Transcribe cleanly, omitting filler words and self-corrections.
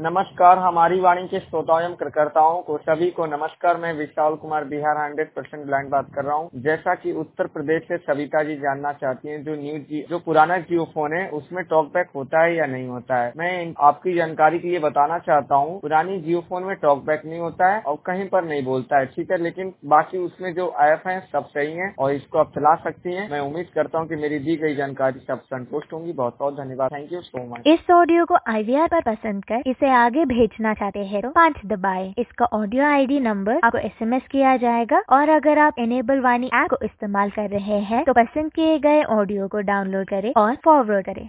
नमस्कार, हमारी वाणी के श्रोताओं एवं कार्यकर्ताओं को सभी को नमस्कार। मैं विशाल कुमार बिहार 100% ब्लाइंड बात कर रहा हूं। जैसा कि उत्तर प्रदेश से सविता जी जानना चाहती हैं, जो पुराना जियो फोन है उसमें टॉकबैक होता है या नहीं होता है। मैं आपकी जानकारी के लिए बताना चाहता हूं, पुरानी जियो फोन में टॉकबैक नहीं होता है और कहीं पर नहीं बोलता है, ठीक है। लेकिन बाकी उसमें जो ऐप है सब सही है और इसको आप चला सकती हैं। मैं उम्मीद करता हूँ कि मेरी दी गई जानकारी सब संतुष्ट होंगी। बहुत बहुत धन्यवाद। Thank you so much. इस ऑडियो को IVR पर पसंद कर इसे आगे भेजना चाहते हैं तो 5 दबाएं। इसका ऑडियो ID नंबर आपको SMS किया जाएगा और अगर आप इनेबल वाणी ऐप को इस्तेमाल कर रहे हैं तो पसंद किए गए ऑडियो को डाउनलोड करें और फॉरवर्ड करें।